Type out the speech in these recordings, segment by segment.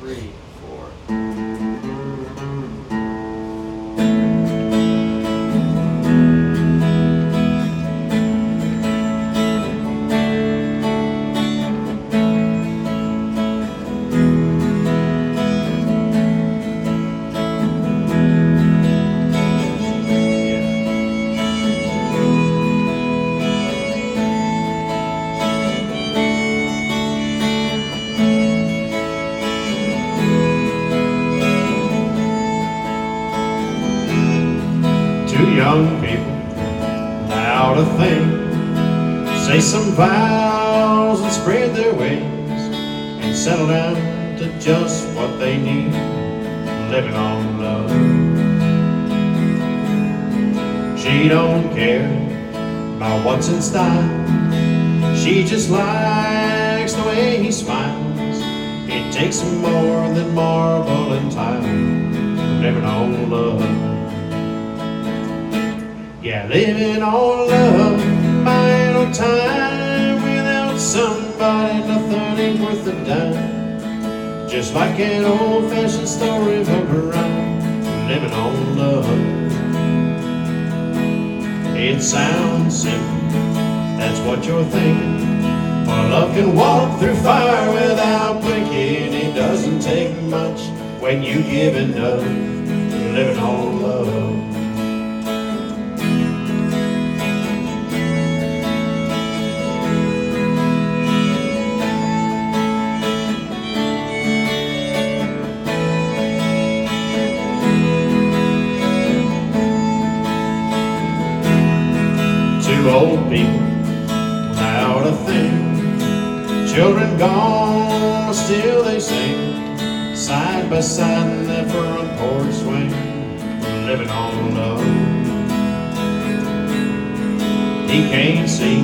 3, 4. Two young people without a thing say some vows and spread their wings and settle down to just what they need, living on love. She don't care about what's in style, she just likes the way he smiles. It takes more than marble and tile, living on love. Yeah, living on love, buying on time. Without somebody, nothing ain't worth a dime. Just like an old-fashioned storybook rhyme, living on love. It sounds simple, that's what you're thinking. Well, love can walk through fire without blinking. It doesn't take much when you give enough, living on love. Two old people without a thing, children gone, but still they sing, side by side in their front porch swing, living on love. He can't see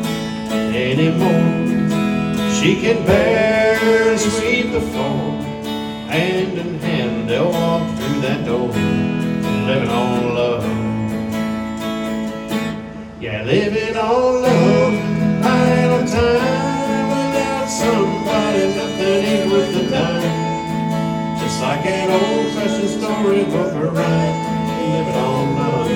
anymore, she can barely sweep the floor. Hand in hand they'll walk through that door, living on love. Yeah, living on love, buying on time. Without somebody, nothing ain't worth a dime. Just like an old-fashioned storybook or rhyme, living on love.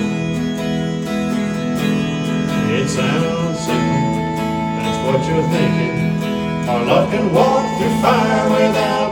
It sounds simple, that's what you're thinking. Our love can walk through fire without